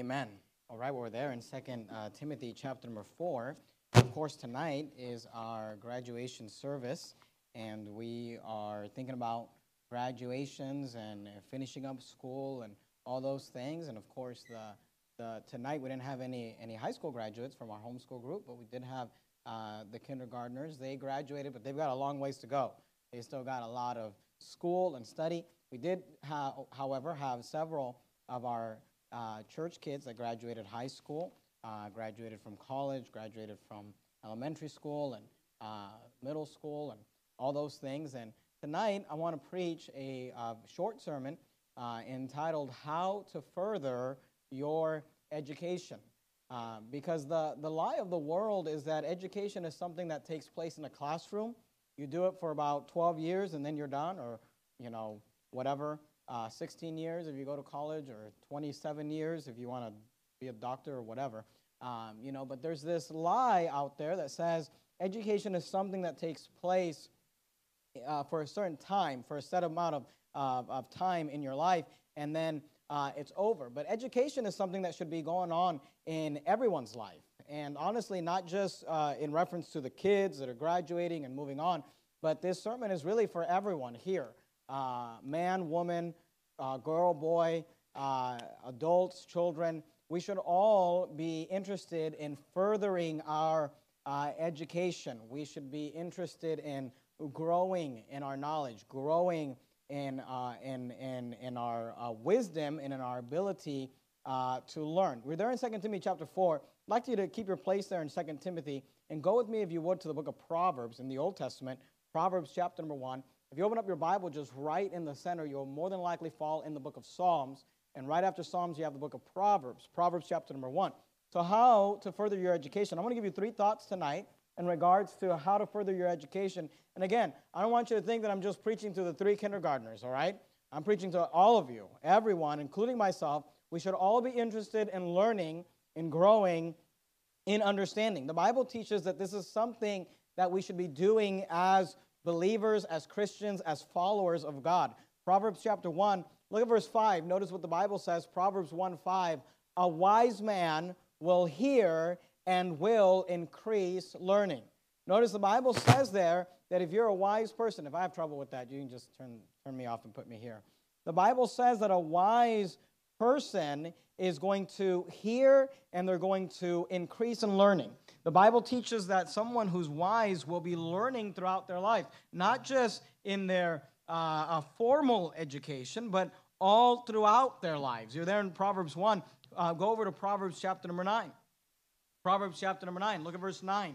Amen. All right, we're there in 2 Timothy chapter number 4. Of course, tonight is our graduation service, and we are thinking about graduations and finishing up school and all those things. And of course, tonight we didn't have any high school graduates from our homeschool group, but we did have the kindergartners. They graduated, but they've got a long ways to go. They still got a lot of school and study. We did, however, have several of our church kids that graduated high school, graduated from college, graduated from elementary school and middle school and all those things. And tonight I want to preach a short sermon entitled How to Further Your Education. Because the lie of the world is that education is something that takes place in a classroom. You do it for about 12 years and then you're done, or, whatever. 16 years if you go to college, or 27 years if you want to be a doctor or whatever. But there's this lie out there that says education is something that takes place for a certain time, for a set amount of time in your life, and then it's over. But education is something that should be going on in everyone's life. And honestly, not just in reference to the kids that are graduating and moving on, but this sermon is really for everyone here. Man, woman, girl, boy, adults, children. We should all be interested in furthering our education. We should be interested in growing in our knowledge, growing in our wisdom and in our ability to learn. We're there in 2 Timothy chapter 4. I'd like you to keep your place there in 2 Timothy and go with me, if you would, to the book of Proverbs in the Old Testament, Proverbs chapter number 1. If you open up your Bible just right in the center, you'll more than likely fall in the book of Psalms. And right after Psalms, you have the book of Proverbs, Proverbs chapter number 1. So how to further your education. I'm going to give you 3 thoughts tonight in regards to how to further your education. And again, I don't want you to think that I'm just preaching to the 3 kindergartners, all right? I'm preaching to all of you, everyone, including myself. We should all be interested in learning, in growing, in understanding. The Bible teaches that this is something that we should be doing as believers, as Christians, as followers of God. Proverbs chapter 1, look at verse 5. Notice what the Bible says, Proverbs 1:5. A wise man will hear and will increase learning. Notice the Bible says there that if you're a wise person, if I have trouble with that, you can just turn me off and put me here. The Bible says that a wise person is going to hear and they're going to increase in learning. The Bible teaches that someone who's wise will be learning throughout their life, not just in their formal education, but all throughout their lives. You're there in Proverbs 1. Go over to Proverbs chapter number 9. Proverbs chapter number 9. Look at verse 9.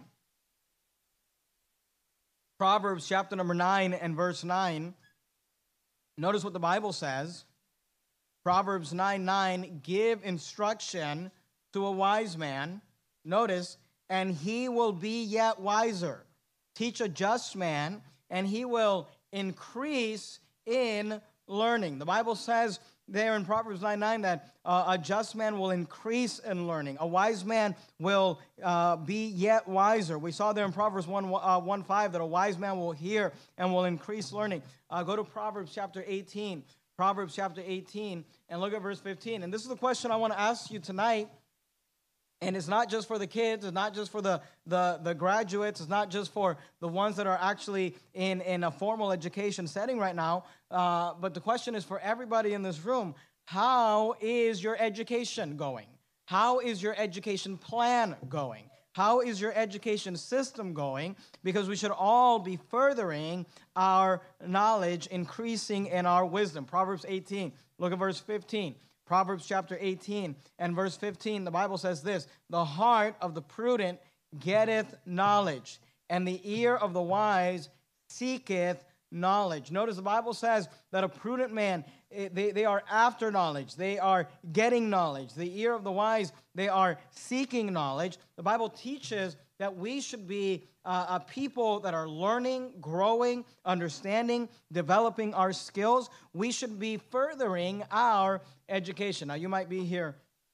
Proverbs chapter number 9 and verse 9. Notice what the Bible says. Proverbs 9:9. Give instruction to a wise man. Notice, and he will be yet wiser. Teach a just man, and he will increase in learning. The Bible says there in Proverbs 9:9 that a just man will increase in learning. A wise man will be yet wiser. We saw there in Proverbs 1:5 that a wise man will hear and will increase learning. Go to Proverbs chapter 18. Proverbs chapter 18, and look at verse 15. And this is the question I want to ask you tonight. And it's not just for the kids, it's not just for the graduates, it's not just for the ones that are actually in a formal education setting right now, but the question is for everybody in this room. How is your education going? How is your education plan going? How is your education system going? Because we should all be furthering our knowledge, increasing in our wisdom. Proverbs 18, look at verse 15. Proverbs chapter 18 and verse 15, the Bible says this, the heart of the prudent getteth knowledge, and the ear of the wise seeketh knowledge. Notice the Bible says that a prudent man, they are after knowledge. They are getting knowledge. The ear of the wise, they are seeking knowledge. The Bible teaches that we should be a people that are learning, growing, understanding, developing our skills. We should be furthering our education. Now, you might be here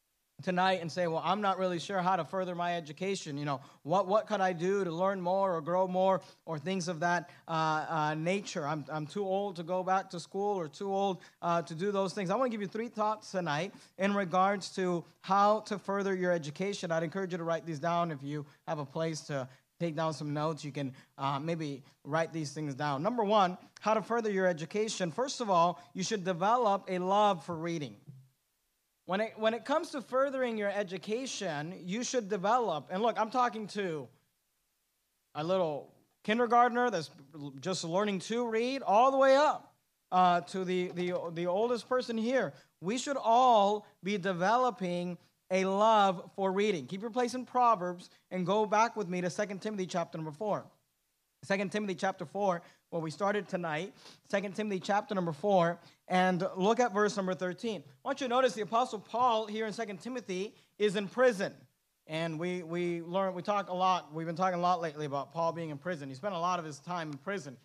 tonight and say, well, I'm not really sure how to further my education. What could I do to learn more or grow more or things of that nature? I'm too old to go back to school or too old to do those things. I want to give you 3 thoughts tonight in regards to how to further your education. I'd encourage you to write these down. If you have a place to take down some notes, you can maybe write these things down. Number 1, how to further your education. First of all, you should develop a love for reading. When it comes to furthering your education, you should develop, and look, I'm talking to a little kindergartner that's just learning to read, all the way up to the oldest person here. We should all be developing a love for reading. Keep your place in Proverbs and go back with me to 2 Timothy chapter number 4. 2 Timothy chapter 4, where we started tonight, 2 Timothy chapter number 4, and look at verse number 13. I want you to notice the Apostle Paul here in 2 Timothy is in prison. And we talk a lot, we've been talking a lot lately about Paul being in prison. He spent a lot of his time in prison.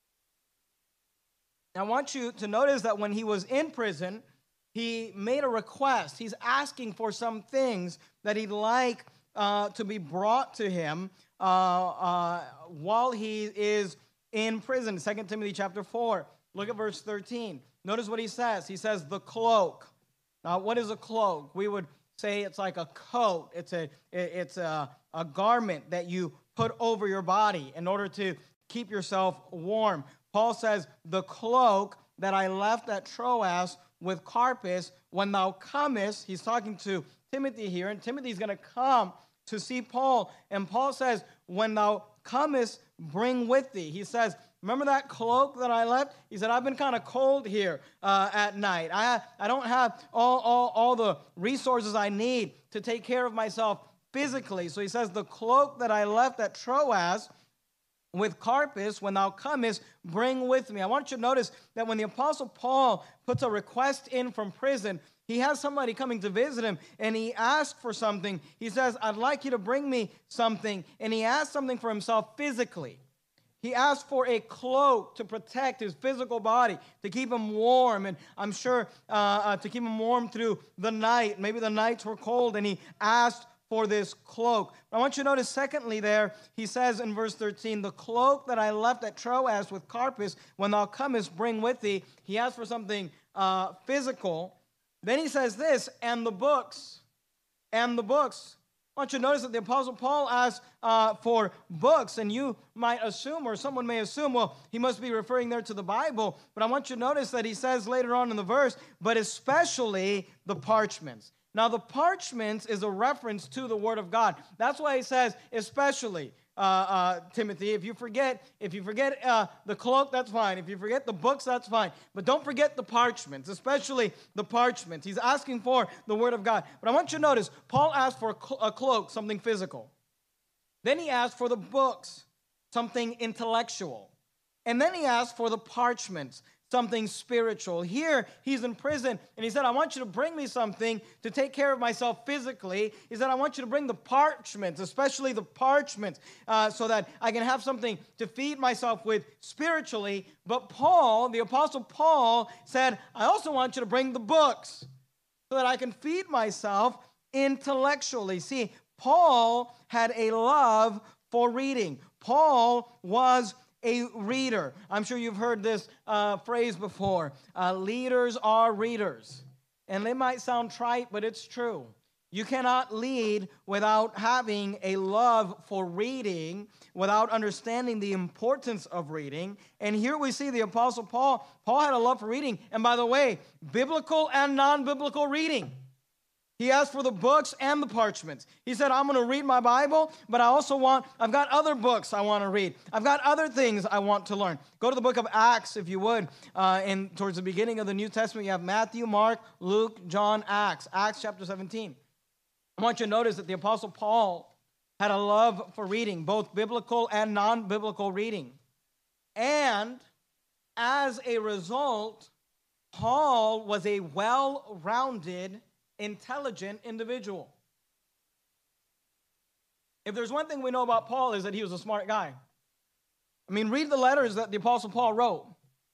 I want you to notice that when he was in prison, he made a request. He's asking for some things that he'd like to be brought to him while he is in prison. 2 Timothy chapter 4. Look at verse 13. Notice what he says. He says, the cloak. Now, what is a cloak? We would say it's like a coat. It's a garment that you put over your body in order to keep yourself warm. Paul says, the cloak that I left at Troas with Carpus, when thou comest, he's talking to Timothy here, and Timothy's going to come to see Paul. And Paul says, when thou comest, bring with thee. He says, remember that cloak that I left? He said, I've been kind of cold here at night. I don't have all the resources I need to take care of myself physically. So he says, the cloak that I left at Troas with Carpus, when thou comest, bring with me. I want you to notice that when the Apostle Paul puts a request in from prison, he has somebody coming to visit him, and he asks for something. He says, I'd like you to bring me something. And he asks something for himself physically. He asked for a cloak to protect his physical body, to keep him warm, and I'm sure to keep him warm through the night. Maybe the nights were cold, and he asked for this cloak. I want you to notice, secondly, there, he says in verse 13, the cloak that I left at Troas with Carpus, when thou comest, bring with thee. He asked for something physical. Then he says this, and the books. And the books. I want you to notice that the Apostle Paul asked for books, and you might assume, or someone may assume, well, he must be referring there to the Bible. But I want you to notice that he says later on in the verse, but especially the parchments. Now, the parchments is a reference to the Word of God. That's why he says, especially, Timothy. If you forget the cloak, that's fine. If you forget the books, that's fine. But don't forget the parchments, especially the parchments. He's asking for the Word of God. But I want you to notice, Paul asked for a cloak, something physical. Then he asked for the books, something intellectual. And then he asked for the parchments, something spiritual. Here, he's in prison, and he said, I want you to bring me something to take care of myself physically. He said, I want you to bring the parchments, especially the parchments, so that I can have something to feed myself with spiritually. But Paul, the Apostle Paul, said, I also want you to bring the books so that I can feed myself intellectually. See, Paul had a love for reading. Paul was a reader. I'm sure you've heard this phrase before. Leaders are readers. And they might sound trite, but it's true. You cannot lead without having a love for reading, without understanding the importance of reading. And here we see the Apostle Paul. Paul had a love for reading. And by the way, biblical and non-biblical reading. He asked for the books and the parchments. He said, I'm going to read my Bible, but I've got other books I want to read. I've got other things I want to learn. Go to the book of Acts, if you would. And towards the beginning of the New Testament, you have Matthew, Mark, Luke, John, Acts. Acts chapter 17. I want you to notice that the Apostle Paul had a love for reading, both biblical and non-biblical reading. And as a result, Paul was a well-rounded, intelligent individual. If there's one thing we know about Paul is that he was a smart guy. I mean, read the letters that the Apostle Paul wrote.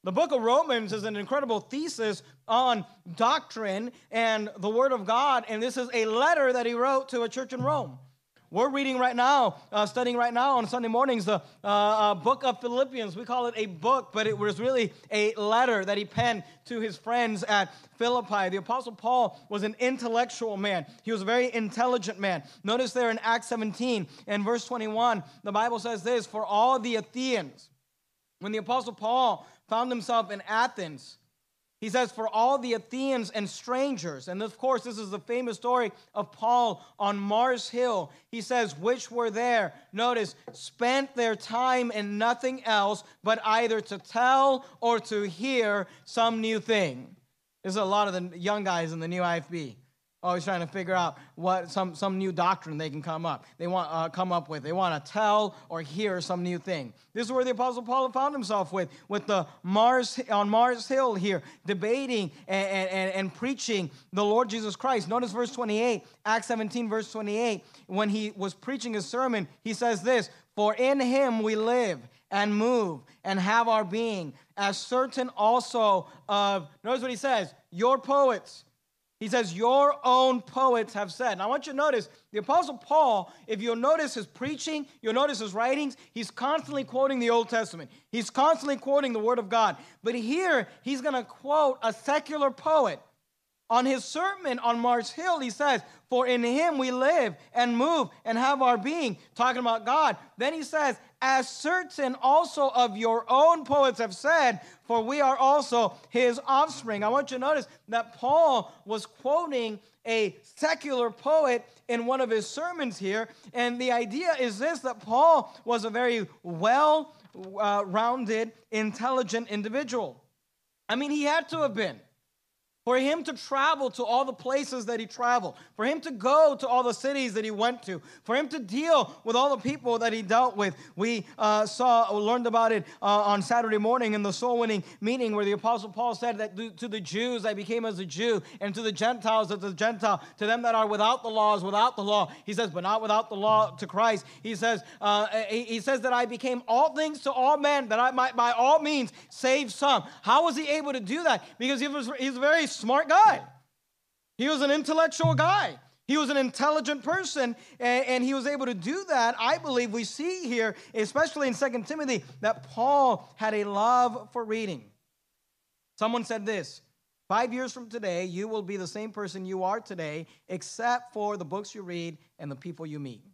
The book of Romans is an incredible thesis on doctrine and the Word of God, and this is a letter that he wrote to a church in Rome. We're reading right now, studying right now on Sunday mornings, the book of Philippians. We call it a book, but it was really a letter that he penned to his friends at Philippi. The Apostle Paul was an intellectual man. He was a very intelligent man. Notice there in Acts 17 and verse 21, the Bible says this, for all the Athenians, when the Apostle Paul found himself in Athens, he says, for all the Athenians and strangers, and of course, this is the famous story of Paul on Mars Hill. He says, which were there, notice, spent their time in nothing else but either to tell or to hear some new thing. There's a lot of the young guys in the new IFB always trying to figure out what some new doctrine they can come up with. They want to tell or hear some new thing. This is where the Apostle Paul found himself with the on Mars Hill here, debating and preaching the Lord Jesus Christ. Notice verse 28, Acts 17, verse 28. When he was preaching his sermon, he says this, for in him we live and move and have our being, as certain also of, notice what he says, your poets. He says, your own poets have said. And I want you to notice, the Apostle Paul, if you'll notice his preaching, you'll notice his writings, he's constantly quoting the Old Testament. He's constantly quoting the Word of God. But here, he's going to quote a secular poet. On his sermon on Mars Hill, he says, for in him we live and move and have our being, talking about God. Then he says, as certain also of your own poets have said, for we are also his offspring. I want you to notice that Paul was quoting a secular poet in one of his sermons here, and the idea is this, that Paul was a very well-rounded, intelligent individual. I mean, he had to have been. For him to travel to all the places that he traveled, for him to go to all the cities that he went to, for him to deal with all the people that he dealt with. We learned about it on Saturday morning in the soul-winning meeting where the Apostle Paul said that to the Jews I became as a Jew, and to the Gentiles as a Gentile, to them that are without the law as without the law. He says, but not without the law to Christ. He says that I became all things to all men, that I might by all means save some. How was he able to do that? Because he's a very smart guy. He was an intellectual guy. He was an intelligent person, and he was able to do that. I believe we see here, especially in 2 Timothy, that Paul had a love for reading. Someone said this, 5 years from today, you will be the same person you are today, except for the books you read and the people you meet.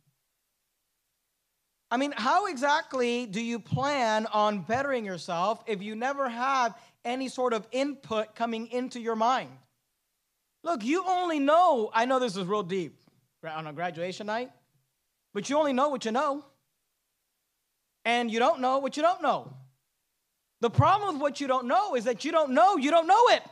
I mean, how exactly do you plan on bettering yourself if you never have any sort of input coming into your mind? Look, you only know, I know this is real deep on a graduation night, but you only know what you know. And you don't know what you don't know. The problem with what you don't know is that you don't know it.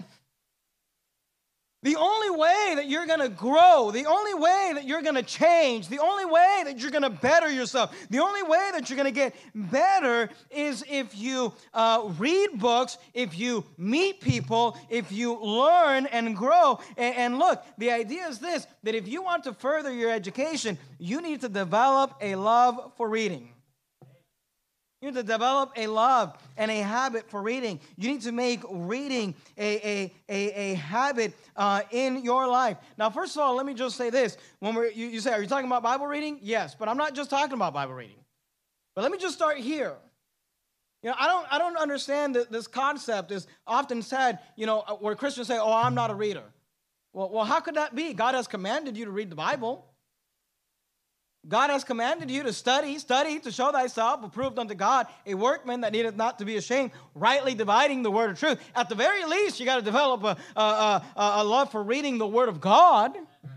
The only way that you're going to grow, the only way that you're going to change, the only way that you're going to better yourself, the only way that you're going to get better is if you read books, if you meet people, if you learn and grow. And look, the idea is this, that if you want to further your education, you need to develop a love for reading. You need to develop a love and a habit for reading. You need to make reading a habit in your life. Now, first of all, let me just say this. When you say, are you talking about Bible reading? Yes, but I'm not just talking about Bible reading. But let me just start here. You know, I don't understand that this concept is often said, you know, where Christians say, oh, I'm not a reader. Well, how could that be? God has commanded you to read the Bible. God has commanded you to study to show thyself approved unto God, a workman that needeth not to be ashamed, rightly dividing the word of truth. At the very least, you got to develop a love for reading the word of God.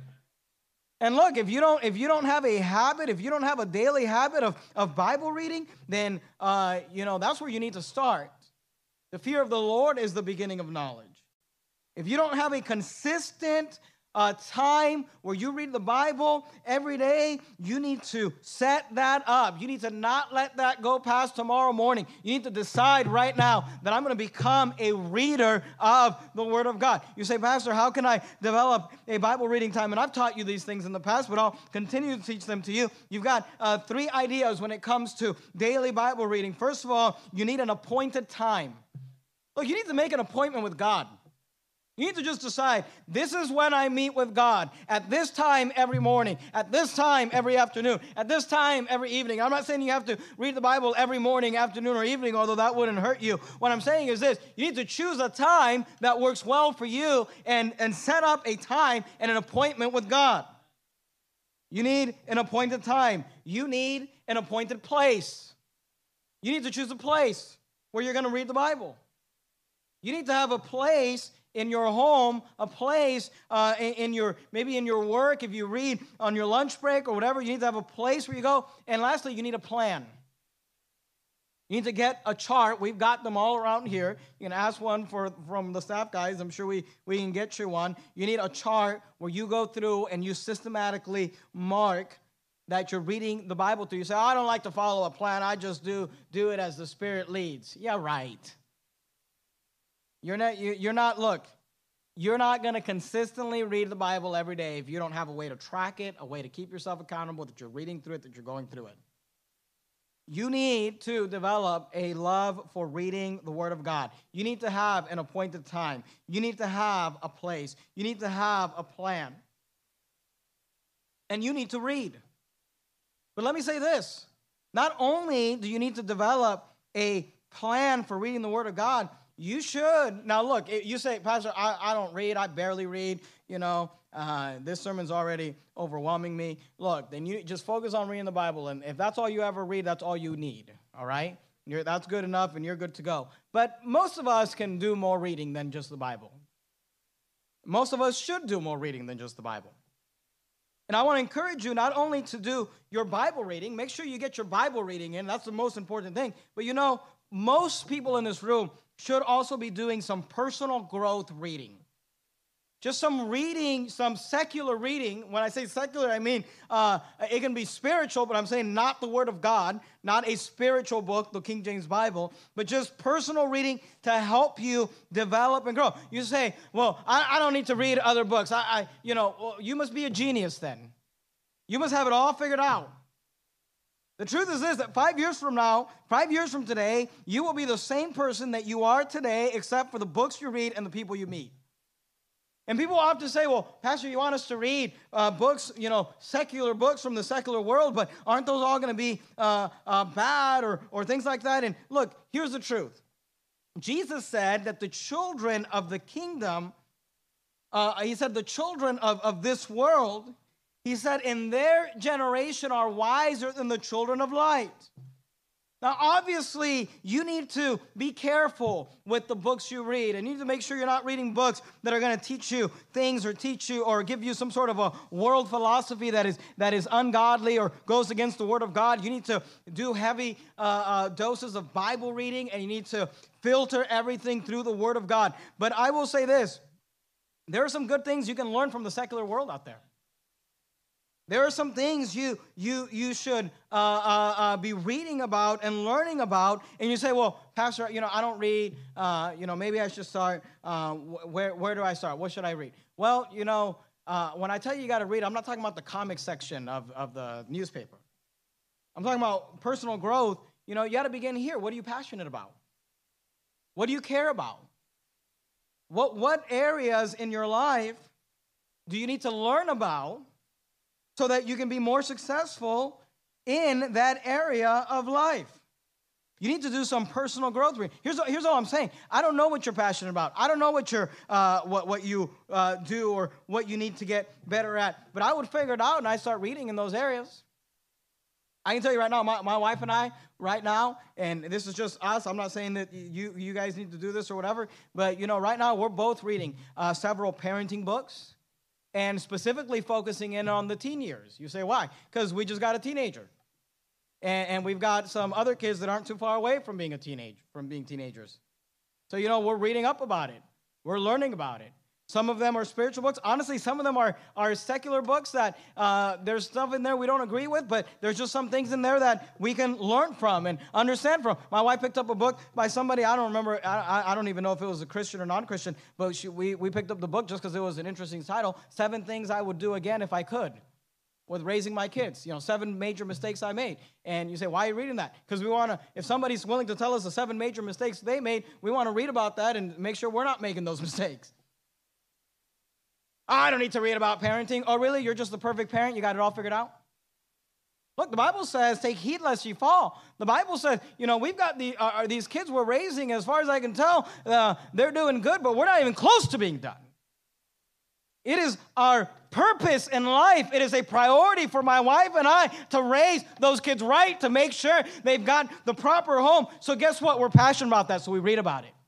And look, if you don't have a habit, if you don't have a daily habit of Bible reading, then that's where you need to start. The fear of the Lord is the beginning of knowledge. If you don't have a consistent time where you read the Bible every day, you need to set that up. You need to not let that go past tomorrow morning. You need to decide right now that I'm going to become a reader of the Word of God. You say, Pastor, how can I develop a Bible reading time? And I've taught you these things in the past, but I'll continue to teach them to you. You've got 3 ideas when it comes to daily Bible reading. First of all, you need an appointed time. Look, you need to make an appointment with God. You need to just decide, this is when I meet with God, at this time every morning, at this time every afternoon, at this time every evening. I'm not saying you have to read the Bible every morning, afternoon, or evening, although that wouldn't hurt you. What I'm saying is this: you need to choose a time that works well for you and set up a time and an appointment with God. You need an appointed time. You need an appointed place. You need to choose a place where you're going to read the Bible. You need to have a place in your home, a place in your, maybe in your work, if you read on your lunch break or whatever, you need to have a place where you go. And lastly, you need a plan. You need to get a chart. We've got them all around here. You can ask one from the staff guys. I'm sure we can get you one. You need a chart where you go through and you systematically mark that you're reading the Bible through. You say, I don't like to follow a plan. I just do it as the Spirit leads. Yeah, right. You're not going to consistently read the Bible every day if you don't have a way to track it, a way to keep yourself accountable, that you're reading through it, that you're going through it. You need to develop a love for reading the Word of God. You need to have an appointed time. You need to have a place. You need to have a plan. And you need to read. But let me say this. Not only do you need to develop a plan for reading the Word of God, you should. Now, look, you say, Pastor, I don't read. I barely read. This sermon's already overwhelming me. Look, then you just focus on reading the Bible. And if that's all you ever read, that's all you need, all right? That's good enough, and you're good to go. But most of us can do more reading than just the Bible. Most of us should do more reading than just the Bible. And I want to encourage you not only to do your Bible reading, make sure you get your Bible reading in. That's the most important thing. But most people in this room should also be doing some personal growth reading. Just some reading, some secular reading. When I say secular, I mean it can be spiritual, but I'm saying not the Word of God, not a spiritual book, the King James Bible, but just personal reading to help you develop and grow. You say, well, I don't need to read other books. You must be a genius then. You must have it all figured out. The truth is this, that 5 years from now, 5 years from today, you will be the same person that you are today, except for the books you read and the people you meet. And people often say, well, Pastor, you want us to read books, secular books from the secular world, but aren't those all going to be bad or things like that? And look, here's the truth. Jesus said that the children of the kingdom, he said the children of this world, he said, in their generation are wiser than the children of light. Now, obviously, you need to be careful with the books you read. And you need to make sure you're not reading books that are going to teach you things or teach you or give you some sort of a world philosophy that is ungodly or goes against the Word of God. You need to do heavy doses of Bible reading, and you need to filter everything through the Word of God. But I will say this. There are some good things you can learn from the secular world out there. There are some things you should be reading about and learning about, and you say, well, Pastor, I don't read, maybe I should start, where do I start? What should I read? Well, when I tell you got to read, I'm not talking about the comic section of the newspaper. I'm talking about personal growth. You got to begin here. What are you passionate about? What do you care about? What areas in your life do you need to learn about so that you can be more successful in that area of life? You need to do some personal growth. Here's all I'm saying. I don't know what you're passionate about. I don't know what you do or what you need to get better at. But I would figure it out, and I start reading in those areas. I can tell you right now, my wife and I, right now, and this is just us. I'm not saying that you guys need to do this or whatever. But, right now we're both reading several parenting books. And specifically focusing in on the teen years. You say, why? Because we just got a teenager. And we've got some other kids that aren't too far away from being teenagers. So, we're reading up about it. We're learning about it. Some of them are spiritual books. Honestly, some of them are secular books that there's stuff in there we don't agree with, but there's just some things in there that we can learn from and understand from. My wife picked up a book by somebody, I don't remember, I don't even know if it was a Christian or non-Christian, but we picked up the book just because it was an interesting title, 7 Things I Would Do Again If I Could. with raising my kids. 7 major mistakes I made. And you say, why are you reading that? Because we want to, if somebody's willing to tell us the 7 major mistakes they made, we want to read about that and make sure we're not making those mistakes. I don't need to read about parenting. Oh, really? You're just the perfect parent? You got it all figured out? Look, the Bible says, take heed lest ye fall. The Bible says, we've got these kids we're raising, as far as I can tell, they're doing good, but we're not even close to being done. It is our purpose in life. It is a priority for my wife and I to raise those kids right, to make sure they've got the proper home. So guess what? We're passionate about that, so we read about it.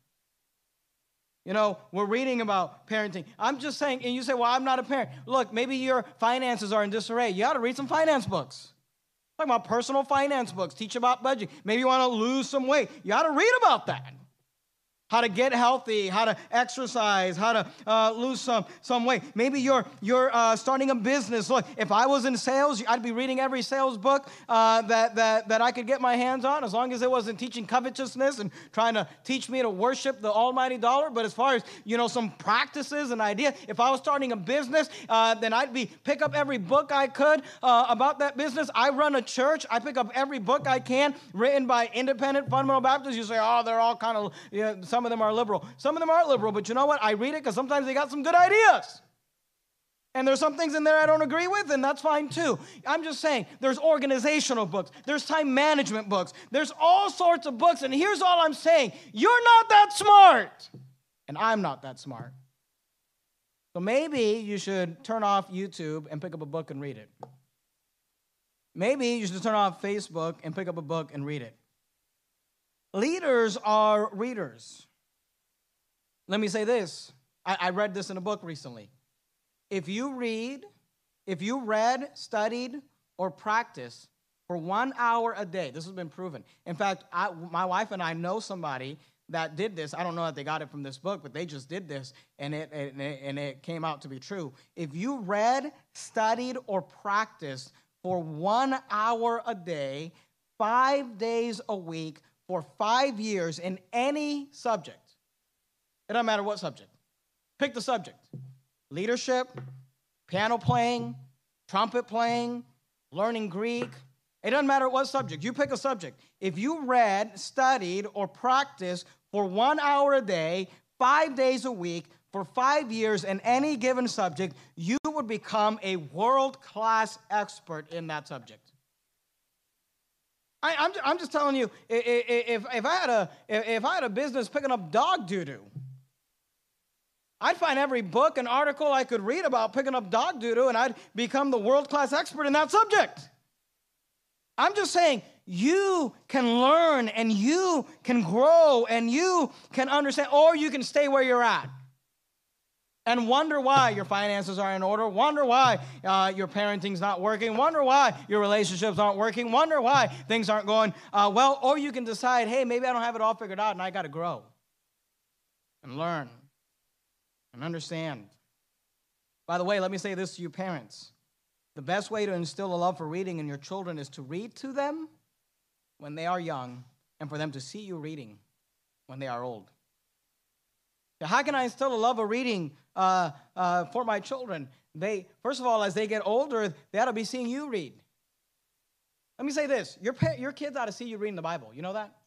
We're reading about parenting. I'm just saying, and you say, well, I'm not a parent. Look, maybe your finances are in disarray. You ought to read some finance books. Talking about personal finance books. Teach about budgeting. Maybe you want to lose some weight. You ought to read about that. How to get healthy, how to exercise, how to lose some weight. Maybe you're starting a business. Look, if I was in sales, I'd be reading every sales book that I could get my hands on, as long as it wasn't teaching covetousness and trying to teach me to worship the almighty dollar. But as far as, some practices and ideas, if I was starting a business, then I'd pick up every book I could about that business. I run a church. I pick up every book I can written by independent fundamental Baptists. You say, oh, they're all kind of, some of them are liberal. Some of them aren't liberal, but you know what? I read it because sometimes they got some good ideas. And there's some things in there I don't agree with, and that's fine too. I'm just saying, there's organizational books. There's time management books. There's all sorts of books, and here's all I'm saying. You're not that smart, and I'm not that smart. So maybe you should turn off YouTube and pick up a book and read it. Maybe you should turn off Facebook and pick up a book and read it. Leaders are readers. Let me say this. I read this in a book recently. If you read, studied, or practiced for 1 hour a day, this has been proven. In fact, my wife and I know somebody that did this. I don't know that they got it from this book, but they just did this, and it came out to be true. If you read, studied, or practiced for 1 hour a day, 5 days a week, for 5 years in any subject, it doesn't matter what subject. Pick the subject. Leadership, piano playing, trumpet playing, learning Greek. It doesn't matter what subject. You pick a subject. If you read, studied, or practiced for 1 hour a day, 5 days a week, for 5 years in any given subject, you would become a world-class expert in that subject. I'm just telling you, if I had a business picking up dog doo-doo, I'd find every book and article I could read about picking up dog doo-doo, and I'd become the world-class expert in that subject. I'm just saying, you can learn, and you can grow, and you can understand, or you can stay where you're at and wonder why your finances are in order, wonder why your parenting's not working, wonder why your relationships aren't working, wonder why things aren't going well, or you can decide, hey, maybe I don't have it all figured out, and I got to grow and learn and understand. By the way, let me say this to you parents. The best way to instill a love for reading in your children is to read to them when they are young and for them to see you reading when they are old. So how can I instill a love of reading for my children? First of all, as they get older, they ought to be seeing you read. Let me say this. Your kids ought to see you reading the Bible. You know that?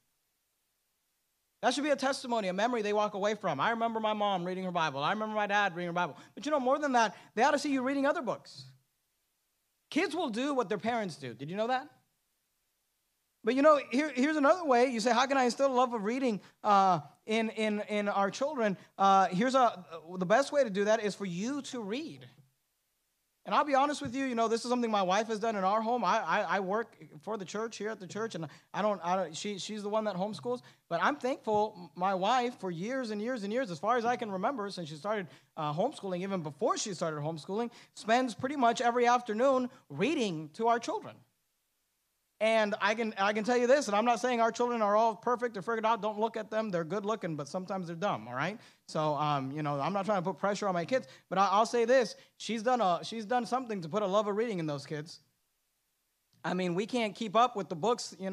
That should be a testimony, a memory they walk away from. I remember my mom reading her Bible. I remember my dad reading her Bible. But more than that, they ought to see you reading other books. Kids will do what their parents do. Did you know that? But here's another way. You say, how can I instill a love of reading in our children? The best way to do that is for you to read. And I'll be honest with you, this is something my wife has done in our home. I work for the church here at the church, and she's the one that homeschools. But I'm thankful my wife for years and years and years, as far as I can remember, since she started homeschooling, even before she started homeschooling, spends pretty much every afternoon reading to our children. And I can tell you this, and I'm not saying our children are all perfect or figured out. Don't look at them. They're good looking, but sometimes they're dumb, all right? So, I'm not trying to put pressure on my kids, but I'll say this. She's done something to put a love of reading in those kids. I mean, we can't keep up with the books, we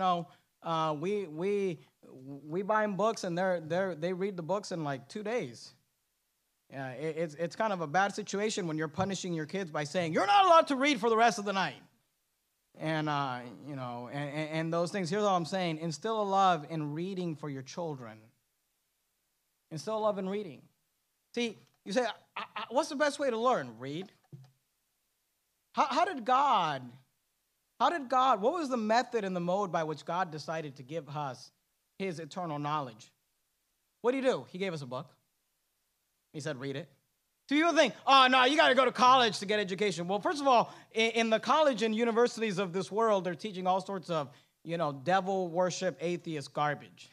buy them books, and they read the books in like 2 days. It's kind of a bad situation when you're punishing your kids by saying, you're not allowed to read for the rest of the night. And, and those things. Here's all I'm saying. Instill a love in reading for your children. Instill a love in reading. See, you say, what's the best way to learn? Read. How did God, what was the method and the mode by which God decided to give us his eternal knowledge? What did he do? He gave us a book. He said, read it. So you think, oh, no, you got to go to college to get education. Well, first of all, in the college and universities of this world, they're teaching all sorts of, devil worship, atheist garbage.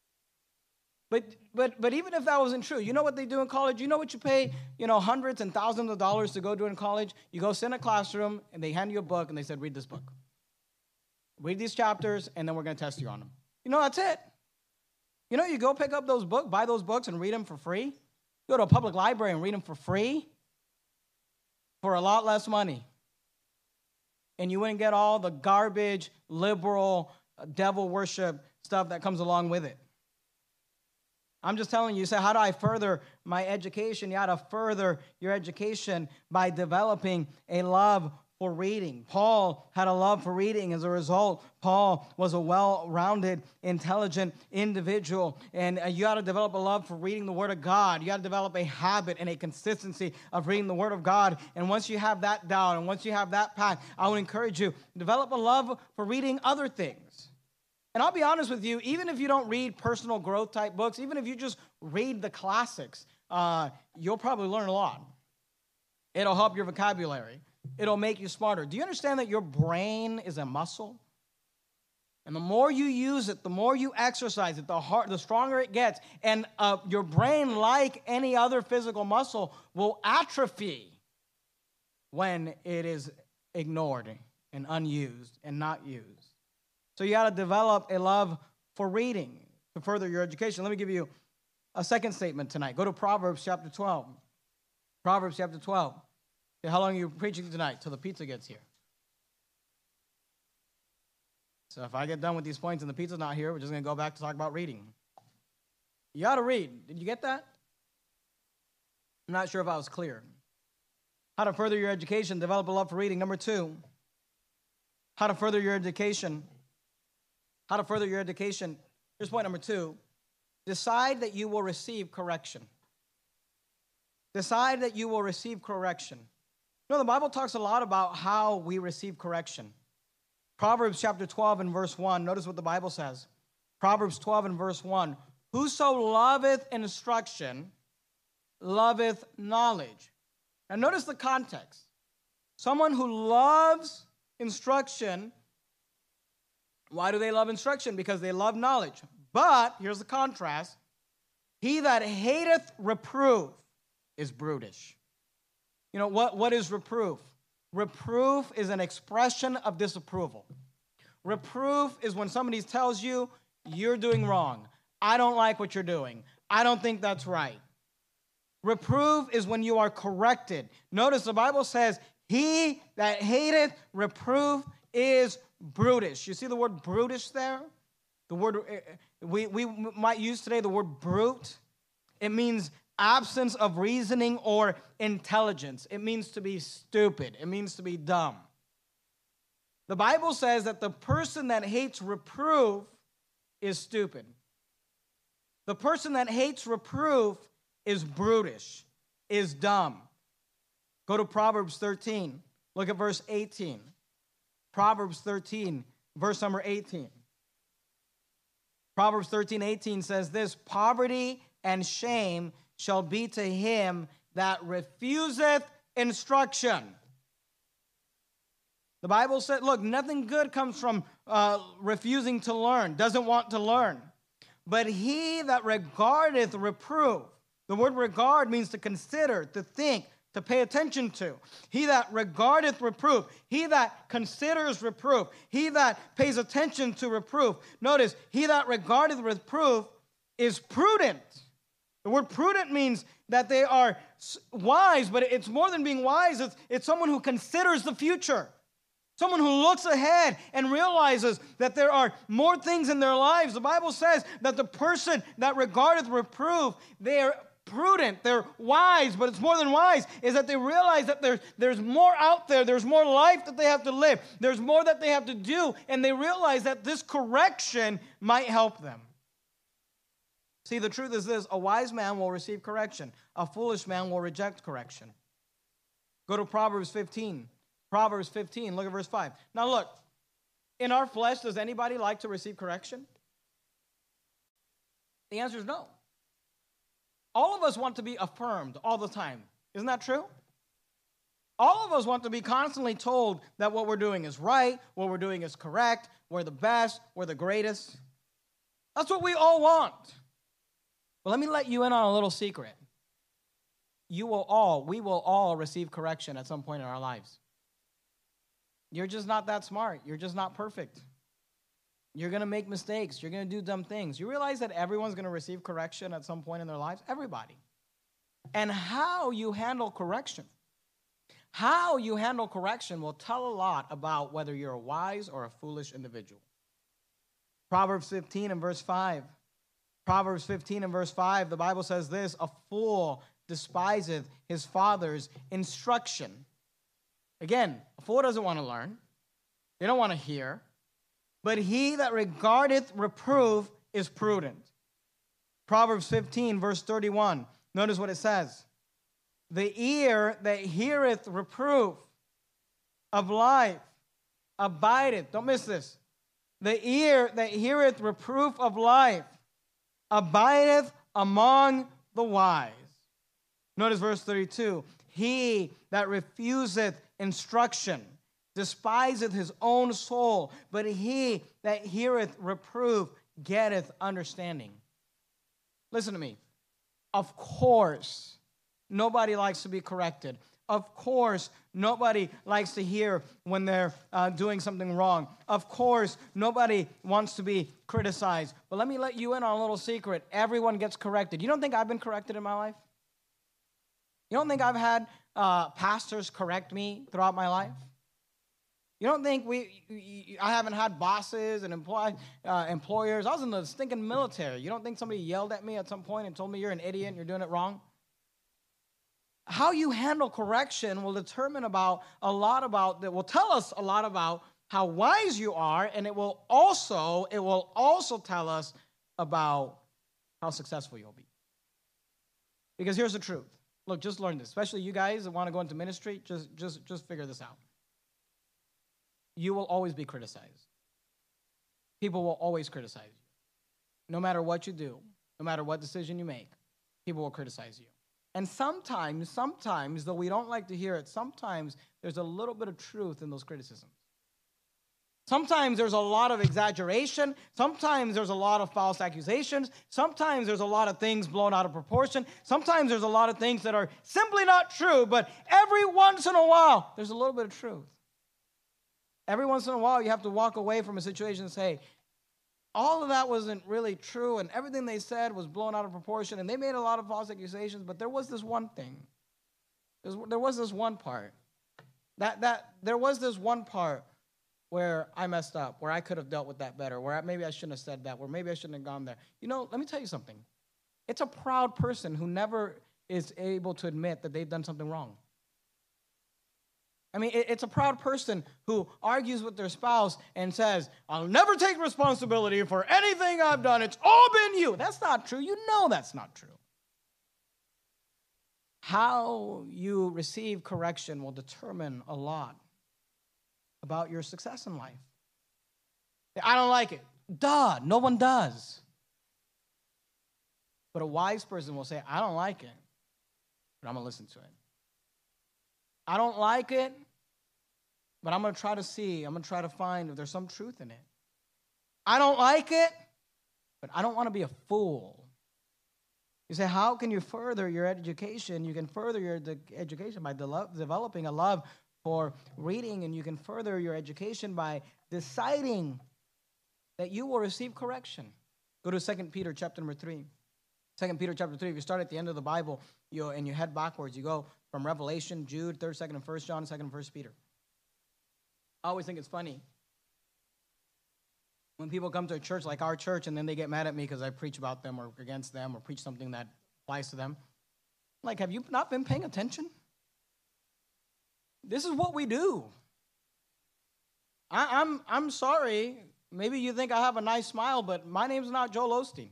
But even if that wasn't true, you know what they do in college? You know what you pay, hundreds and thousands of dollars to go do in college? You go sit in a classroom, and they hand you a book, and they said, read this book. Read these chapters, and then we're going to test you on them. That's it. You go pick up those books, buy those books, and read them for free. Go to a public library and read them for free for a lot less money. And you wouldn't get all the garbage, liberal, devil worship stuff that comes along with it. I'm just telling you, say, how do I further my education? You got to further your education by developing a love for reading. Paul had a love for reading. As a result, Paul was a well-rounded, intelligent individual. And you got to develop a love for reading the Word of God. You got to develop a habit and a consistency of reading the Word of God. And once you have that down, and once you have that packed, I would encourage you, develop a love for reading other things. And I'll be honest with you, even if you don't read personal growth type books, even if you just read the classics, you'll probably learn a lot. It'll help your vocabulary. It'll make you smarter. Do you understand that your brain is a muscle? And the more you use it, the more you exercise it, the stronger it gets. And your brain, like any other physical muscle, will atrophy when it is ignored and unused and not used. So you got to develop a love for reading to further your education. Let me give you a second statement tonight. Go to Proverbs chapter 12. Proverbs chapter 12. Okay, how long are you preaching tonight? Till the pizza gets here. So if I get done with these points and the pizza's not here, we're just going to go back to talk about reading. You got to read. Did you get that? I'm not sure if I was clear. How to further your education, develop a love for reading. Number 2, how to further your education. How to further your education. Here's point number 2. Decide that you will receive correction. Decide that you will receive correction. The Bible talks a lot about how we receive correction. Proverbs chapter 12 and verse 1. Notice what the Bible says. Proverbs 12 and verse 1. Whoso loveth instruction, loveth knowledge. Now notice the context. Someone who loves instruction. Why do they love instruction? Because they love knowledge. But, here's the contrast. He that hateth reproof is brutish. What is reproof? Reproof is an expression of disapproval. Reproof is when somebody tells you, you're doing wrong. I don't like what you're doing. I don't think that's right. Reproof is when you are corrected. Notice the Bible says, he that hateth reproof is brutish. You see the word brutish there? The word we might use today, the word brute. It means absence of reasoning or intelligence. It means to be stupid. It means to be dumb. The Bible says that the person that hates reproof is stupid. The person that hates reproof is brutish, is dumb. Go to Proverbs 13. Look at verse 18. Proverbs 13, verse number 18. Proverbs 13:18 says this, poverty and shame shall be to him that refuseth instruction. The Bible said, look, nothing good comes from refusing to learn, doesn't want to learn. But he that regardeth reproof, the word regard means to consider, to think, to pay attention to. He that regardeth reproof, he that considers reproof, he that pays attention to reproof. Notice, he that regardeth reproof is prudent. The word prudent means that they are wise, but it's more than being wise. It's someone who considers the future. Someone who looks ahead and realizes that there are more things in their lives. The Bible says that the person that regardeth reproof, they are prudent, they're wise, but it's more than wise, is that they realize that there's more out there, there's more life that they have to live, there's more that they have to do, and they realize that this correction might help them. See, the truth is this: a wise man will receive correction, a foolish man will reject correction. Go to Proverbs 15. Proverbs 15, look at verse 5. Now look, in our flesh, does anybody like to receive correction? The answer is no. All of us want to be affirmed all the time. Isn't that true? All of us want to be constantly told that what we're doing is right, what we're doing is correct, we're the best, we're the greatest. That's what we all want. But let me let you in on a little secret. We will all receive correction at some point in our lives. You're just not that smart. You're just not perfect. You're going to make mistakes. You're going to do dumb things. You realize that everyone's going to receive correction at some point in their lives? Everybody. And how you handle correction will tell a lot about whether you're a wise or a foolish individual. Proverbs 15 and verse 5. Proverbs 15 and verse 5, the Bible says this: a fool despiseth his father's instruction. Again, a fool doesn't want to learn. They don't want to hear. But he that regardeth reproof is prudent. Proverbs 15, verse 31. Notice what it says. The ear that heareth reproof of life abideth. Don't miss this. The ear that heareth reproof of life abideth among the wise. Notice verse 32. He that refuseth instruction despiseth his own soul, but he that heareth reproof getteth understanding. Listen to me. Of course, nobody likes to be corrected. Of course, nobody likes to hear when they're doing something wrong. Of course, nobody wants to be criticized. But let me let you in on a little secret. Everyone gets corrected. You don't think I've been corrected in my life? You don't think I've had pastors correct me throughout my life? You don't think I haven't had bosses and employers? I was in the stinking military. You don't think somebody yelled at me at some point and told me you're an idiot and you're doing it wrong? How you handle correction will determine will tell us a lot about how wise you are, and it will also tell us about how successful you'll be. Because here's the truth. Look, just learn this. Especially you guys that want to go into ministry, just figure this out. You will always be criticized. People will always criticize you. No matter what you do, no matter what decision you make, people will criticize you. And sometimes, though we don't like to hear it, sometimes there's a little bit of truth in those criticisms. Sometimes there's a lot of exaggeration. Sometimes there's a lot of false accusations. Sometimes there's a lot of things blown out of proportion. Sometimes there's a lot of things that are simply not true, but every once in a while, there's a little bit of truth. Every once in a while, you have to walk away from a situation and say, all of that wasn't really true, and everything they said was blown out of proportion, and they made a lot of false accusations, but there was this one thing. There was this one part. There was this one part where I messed up, where I could have dealt with that better, where maybe I shouldn't have said that, where maybe I shouldn't have gone there. You know, let me tell you something. It's a proud person who never is able to admit that they've done something wrong. I mean, it's a proud person who argues with their spouse and says, I'll never take responsibility for anything I've done. It's all been you. That's not true. You know that's not true. How you receive correction will determine a lot about your success in life. I don't like it. Duh, no one does. But a wise person will say, I don't like it, but I'm going to listen to it. I don't like it, but I'm going to try to find if there's some truth in it. I don't like it, but I don't want to be a fool. You say, how can you further your education? You can further your education by developing a love for reading, and you can further your education by deciding that you will receive correction. Go to 2 Peter chapter number 3. 2 Peter chapter 3, if you start at the end of the Bible and you head backwards, you go from Revelation, Jude, 3rd, 2nd, and 1st John, 2nd, and 1st Peter. I always think it's funny when people come to a church like our church and then they get mad at me because I preach about them or against them or preach something that applies to them. Like, have you not been paying attention? This is what we do. I'm sorry. Maybe you think I have a nice smile, but my name's not Joel Osteen.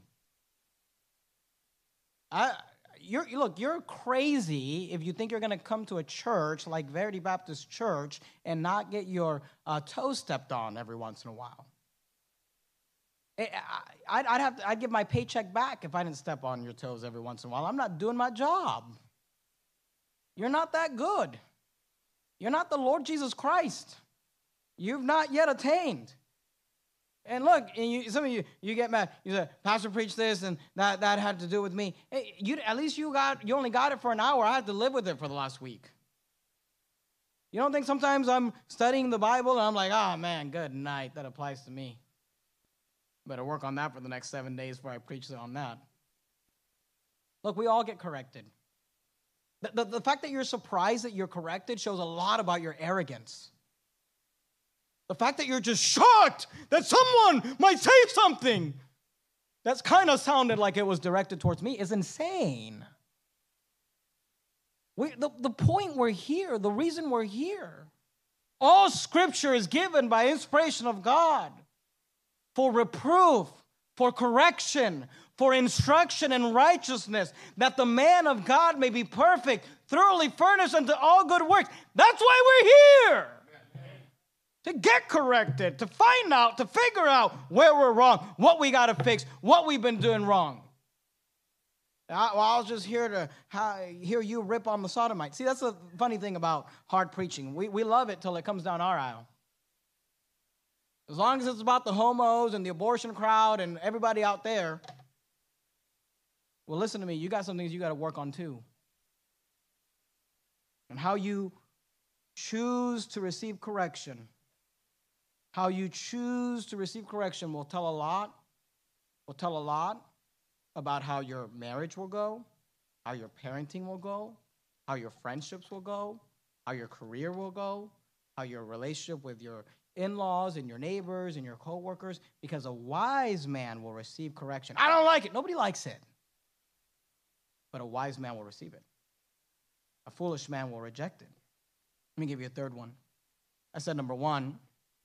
You're crazy if you think you're going to come to a church like Verity Baptist Church and not get your toes stepped on every once in a while. I'd give my paycheck back if I didn't step on your toes every once in a while. I'm not doing my job. You're not that good. You're not the Lord Jesus Christ. You've not yet attained. And look, some of you get mad. You say, Pastor preached this, and that had to do with me. Hey, at least you only got it for an hour. I had to live with it for the last week. You don't think sometimes I'm studying the Bible, and I'm like, oh, man, good night. That applies to me. Better work on that for the next 7 days before I preach on that. Look, we all get corrected. The fact that you're surprised that you're corrected shows a lot about your arrogance. The fact that you're just shocked that someone might say something that's kind of sounded like it was directed towards me is insane. The point we're here, the reason we're here, all Scripture is given by inspiration of God for reproof, for correction, for instruction in righteousness, that the man of God may be perfect, thoroughly furnished unto all good works. That's why we're here. To get corrected, to find out, to figure out where we're wrong, what we got to fix, what we've been doing wrong. I was just here to hear you rip on the sodomite. See, that's the funny thing about hard preaching. We love it till it comes down our aisle. As long as it's about the homos and the abortion crowd and everybody out there, well, listen to me. You got some things you got to work on too. And how you choose to receive correction. How you choose to receive correction will tell a lot about how your marriage will go, how your parenting will go, how your friendships will go, how your career will go, how your relationship with your in-laws and your neighbors and your co-workers, because a wise man will receive correction. I don't like it. Nobody likes it. But a wise man will receive it. A foolish man will reject it. Let me give you a third one. I said number one,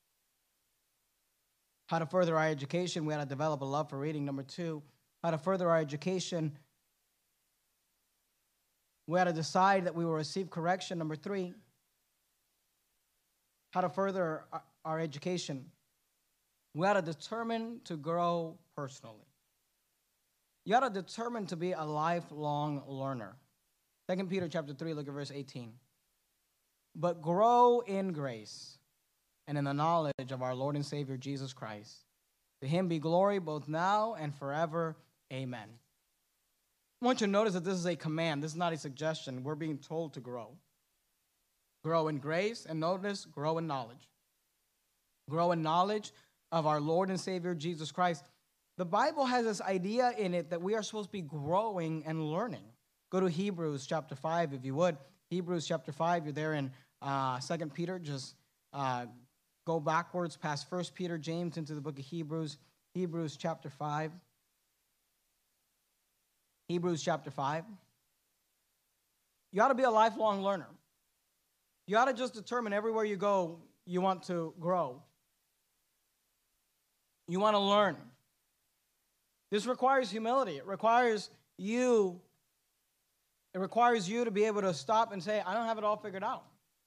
how to further our education, we got to develop a love for reading. Number two, how to further our education, we got to decide that we will receive correction. Number three, how to further our education, we got to determine to grow personally. You got to determine to be a lifelong learner. 2 Peter chapter 3, look at verse 18. But grow in grace and in the knowledge of our Lord and Savior Jesus Christ. To him be glory both now and forever. Amen. I want you to notice that this is a command. This is not a suggestion. We're being told to grow. Grow in grace, and notice, grow in knowledge. Grow in knowledge of our Lord and Savior Jesus Christ. The Bible has this idea in it that we are supposed to be growing and learning. Go to Hebrews chapter 5, if you would. Hebrews chapter 5, you're there in 2 Peter. Just go backwards past 1 Peter, James, into the book of Hebrews. Hebrews chapter 5. Hebrews chapter 5. You ought to be a lifelong learner. You ought to just determine everywhere you go, you want to grow. You want to learn. This requires humility. It requires you to be able to stop and say, I don't have it all figured out.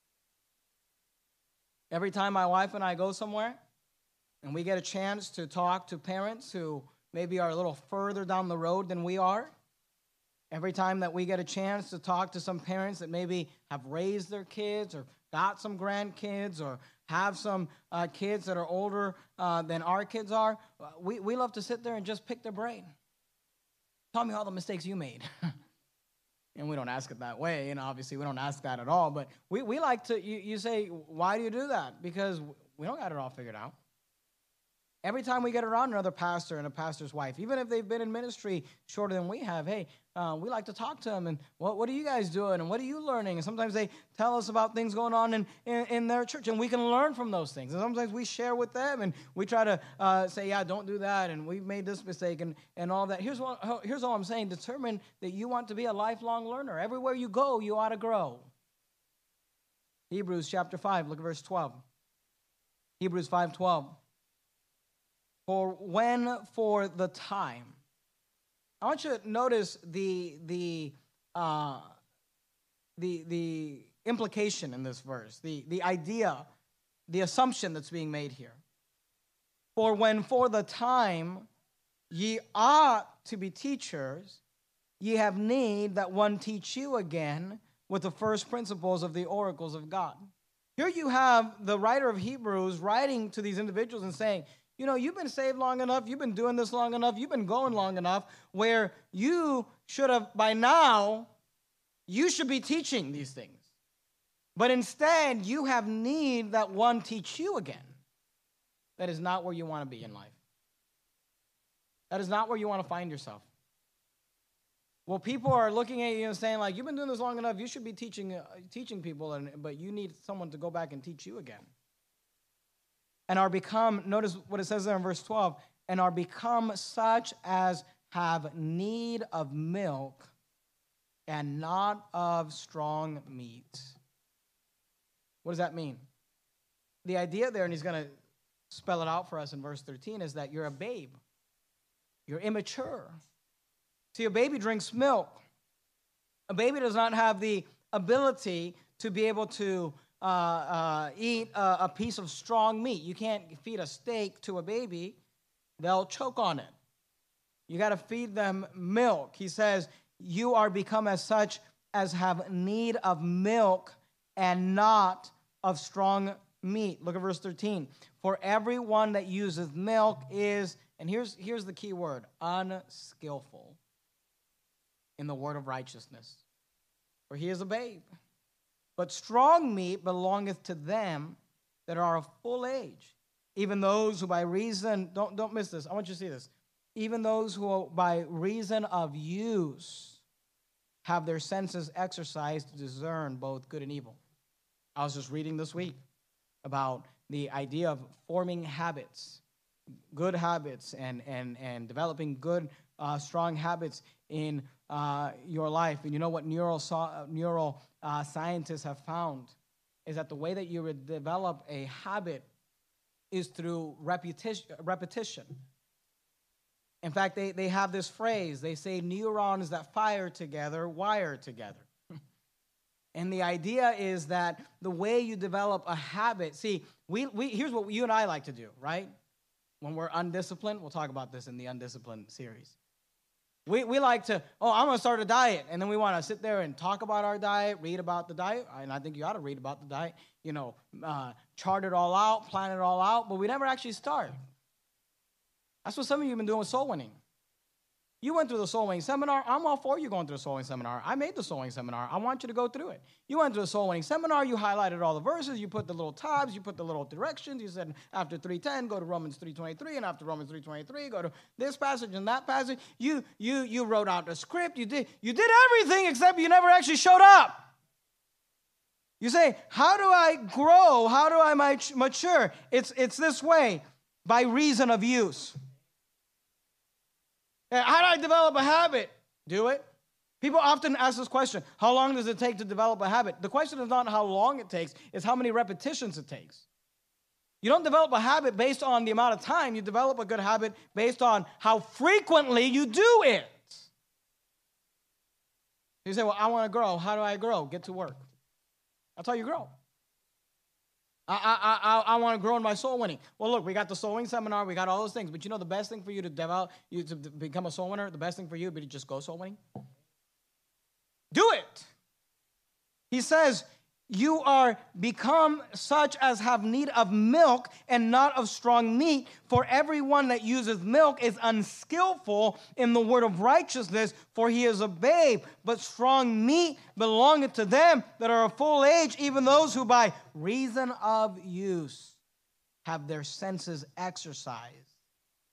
Every time my wife and I go somewhere and we get a chance to talk to parents who maybe are a little further down the road than we are, every time that we get a chance to talk to some parents that maybe have raised their kids or got some grandkids or have some kids that are older than our kids are, we love to sit there and just pick their brain. Tell me all the mistakes you made. And we don't ask it that way, and obviously we don't ask that at all, but we like to, you say, why do you do that? Because we don't got it all figured out. Every time we get around another pastor and a pastor's wife, even if they've been in ministry shorter than we have, hey, we like to talk to them, and what are you guys doing, and what are you learning? And sometimes they tell us about things going on in their church, and we can learn from those things. And sometimes we share with them, and we try to say, yeah, don't do that, and we've made this mistake, and all that. Here's all I'm saying. Determine that you want to be a lifelong learner. Everywhere you go, you ought to grow. Hebrews chapter 5, look at verse 12. Hebrews 5:12. For when for the time. I want you to notice the implication in this verse, the idea, the assumption that's being made here. For when for the time ye ought to be teachers, ye have need that one teach you again with the first principles of the oracles of God. Here you have the writer of Hebrews writing to these individuals and saying, you know, you've been saved long enough, you've been doing this long enough, you've been going long enough, where you should have, by now, you should be teaching these things. But instead, you have need that one teach you again. That is not where you want to be in life. That is not where you want to find yourself. Well, people are looking at you and saying, like, you've been doing this long enough, you should be teaching people, but you need someone to go back and teach you again. And are become, notice what it says there in verse 12, and are become such as have need of milk and not of strong meat. What does that mean? The idea there, and he's going to spell it out for us in verse 13, is that you're a babe. You're immature. See, a baby drinks milk. A baby does not have the ability to be able to eat a piece of strong meat. You can't feed a steak to a baby. They'll choke on it. You got to feed them milk. He says, you are become as such as have need of milk and not of strong meat. Look at verse 13. For everyone that uses milk is, and here's the key word, unskillful in the word of righteousness. For he is a babe. But strong meat belongeth to them that are of full age, even those who by reason, don't miss this, I want you to see this, even those who by reason of use have their senses exercised to discern both good and evil. I was just reading this week about the idea of forming habits, good habits, and developing good, strong habits in your life. And you know what neural scientists have found is that the way that you would develop a habit is through repetition. In fact, they have this phrase. They say neurons that fire together wire together. And the idea is that the way you develop a habit, see, here's what you and I like to do, right? When we're undisciplined, we'll talk about this in the undisciplined series. We like to, I'm going to start a diet, and then we want to sit there and talk about our diet, read about the diet, and I think you ought to read about the diet, chart it all out, plan it all out, but we never actually start. That's what some of you have been doing with soul winning. You went through the soul winning seminar. I'm all for you going through the soul winning seminar. I made the soul winning seminar. I want you to go through it. You went through the soul winning seminar. You highlighted all the verses. You put the little tabs. You put the little directions. You said after 3:10, go to Romans 3:23, and after Romans 3:23, go to this passage and that passage. You wrote out the script. You did everything except you never actually showed up. You say, how do I grow? How do I mature? It's this way, by reason of use. How do I develop a habit? Do it. People often ask this question, how long does it take to develop a habit? The question is not how long it takes, it's how many repetitions it takes. You don't develop a habit based on the amount of time. You develop a good habit based on how frequently you do it. You say, well, I want to grow. How do I grow? Get to work. That's how you grow. I want to grow in my soul winning. Well, look, we got the soul winning seminar. We got all those things. But the best thing for you to develop, to become a soul winner, the best thing for you would be to just go soul winning. Do it. He says, you are become such as have need of milk and not of strong meat. For everyone that uses milk is unskillful in the word of righteousness, for he is a babe. But strong meat belongeth to them that are of full age, even those who by reason of use have their senses exercised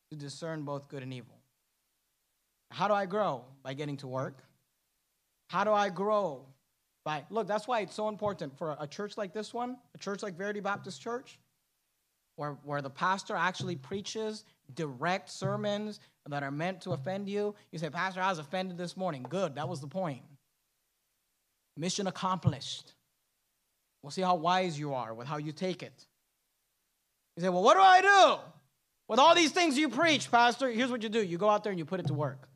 to discern both good and evil. How do I grow? By getting to work. How do I grow? Look, that's why it's so important for a church like this one, a church like Verity Baptist Church, where the pastor actually preaches direct sermons that are meant to offend you. You say, Pastor, I was offended this morning. Good, that was the point. Mission accomplished. We'll see how wise you are with how you take it. You say, well, what do I do with all these things you preach, Pastor? Here's what you do. You go out there and you put it to work.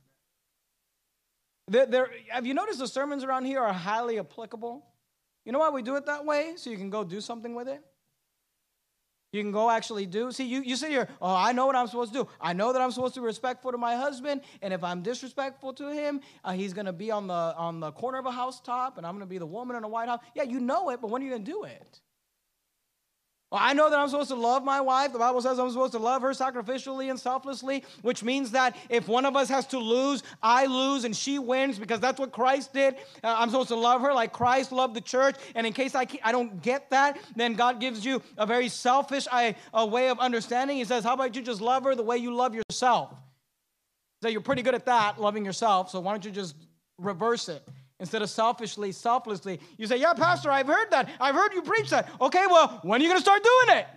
Have you noticed the sermons around here are highly applicable? You know why we do it that way? So you can go do something with it. You can go actually do. See, you sit here, oh, I know what I'm supposed to do. I know that I'm supposed to be respectful to my husband, and if I'm disrespectful to him, he's going to be on the corner of a housetop, and I'm going to be the woman in a White House. Yeah, you know it, but when are you going to do it? Well, I know that I'm supposed to love my wife. The Bible says I'm supposed to love her sacrificially and selflessly, which means that if one of us has to lose, I lose and she wins because that's what Christ did. I'm supposed to love her like Christ loved the church. And in case I don't get that, then God gives you a very selfish a way of understanding. He says, how about you just love her the way you love yourself? So you're pretty good at that, loving yourself. So why don't you just reverse it? Instead of selfishly, selflessly, you say, yeah, Pastor, I've heard that. I've heard you preach that. Okay, well, when are you going to start doing it?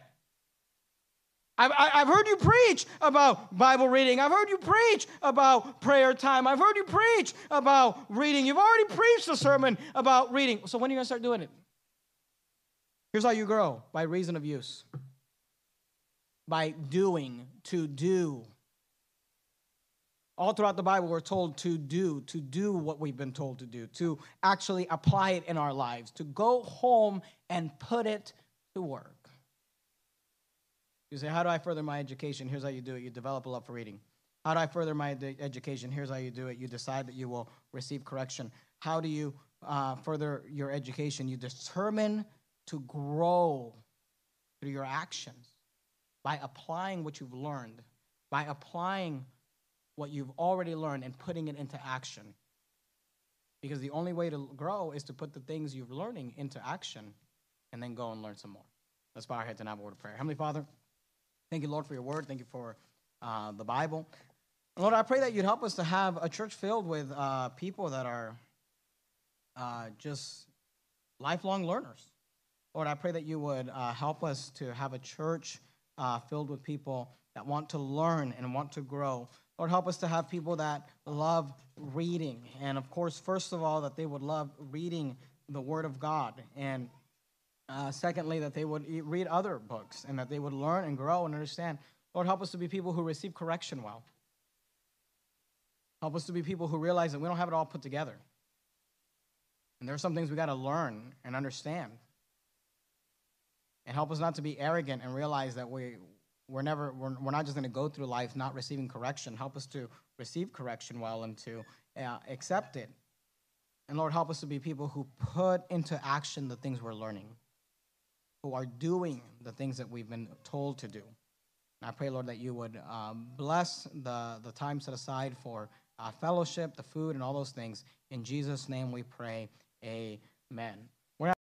I've heard you preach about Bible reading. I've heard you preach about prayer time. I've heard you preach about reading. You've already preached a sermon about reading. So when are you going to start doing it? Here's how you grow, by reason of use. By doing, to do. All throughout the Bible, we're told to do what we've been told to do, to actually apply it in our lives, to go home and put it to work. You say, how do I further my education? Here's how you do it. You develop a love for reading. How do I further my education? Here's how you do it. You decide that you will receive correction. How do you further your education? You determine to grow through your actions by applying what you've learned, by applying what you've already learned and putting it into action. Because the only way to grow is to put the things you're learning into action and then go and learn some more. Let's bow our heads and have a word of prayer. Heavenly Father, thank you, Lord, for your word. Thank you for the Bible. Lord, I pray that you'd help us to have a church filled with people that are just lifelong learners. Lord, I pray that you would help us to have a church filled with people that want to learn and want to grow. Lord, help us to have people that love reading. And, of course, first of all, that they would love reading the Word of God. And secondly, that they would read other books and that they would learn and grow and understand. Lord, help us to be people who receive correction well. Help us to be people who realize that we don't have it all put together. And there are some things we got to learn and understand. And help us not to be arrogant and realize that we're not just going to go through life not receiving correction. Help us to receive correction well and to accept it. And Lord, help us to be people who put into action the things we're learning, who are doing the things that we've been told to do. And I pray, Lord, that you would bless the time set aside for fellowship, the food, and all those things. In Jesus' name we pray, amen.